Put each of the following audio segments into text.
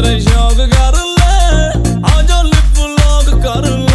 ਤੇਰੇ ਸ਼ੌਕ ਕਰ ਲੈ ਆ ਜਾ ਲਿਪ ਲੌਕ ਕਰ ਲੈ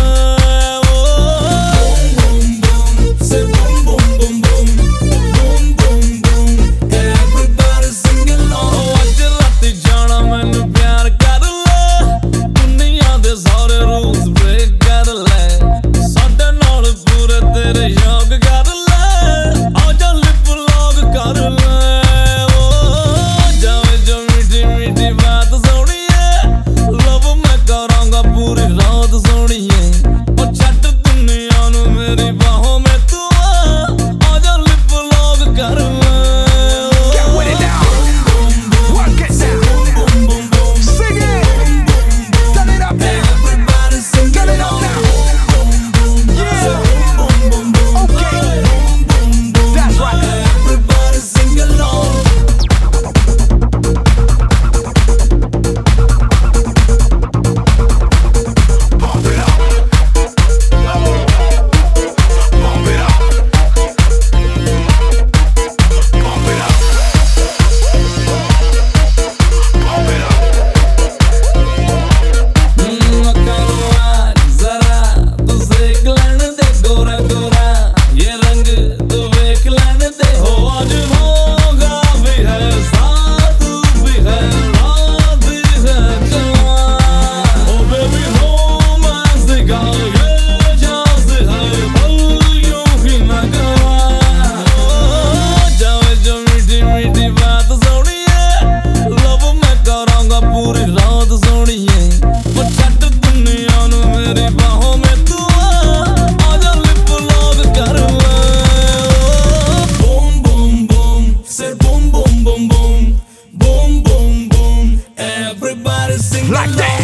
Like that.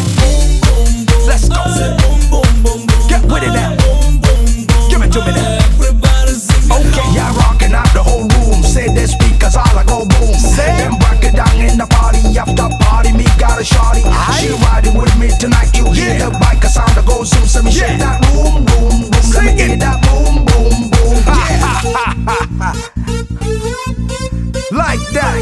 Let's go. Get with it now. Give it to me now. Okay, yeah, rocking out the whole room. Say the speakers all like go boom. Then break it down in the party. After party, me got a shawty. She riding with me tonight. You hear the biker sound that goes zoom. So me shake that boom, boom, boom. Let me hear that boom, boom, boom. Yeah. Like that.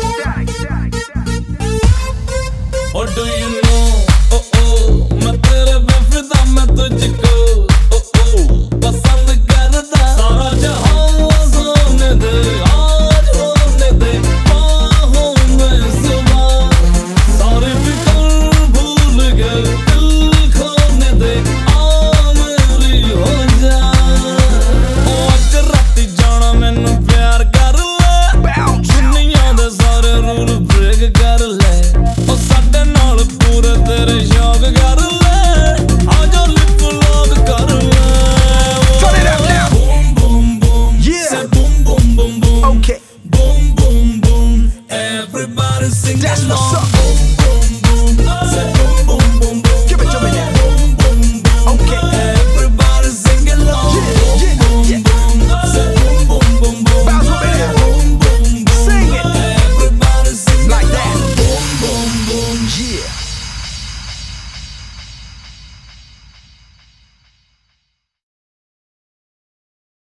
Or do you know? मैं तेरे पे फिदा मैं तुझको पसंद करता सारा जहां सोने दे आज होने दे बाहों में सुबह सारे फिक्र भूल गए दिल खोने दे आ मेरी हो जा आज राती जाना मैनू प्यार कर ले दुनिया दे सारे रूल ब्रेक कर ले ओ साडे नाल पूरे तेरे शौक कर ले Okay.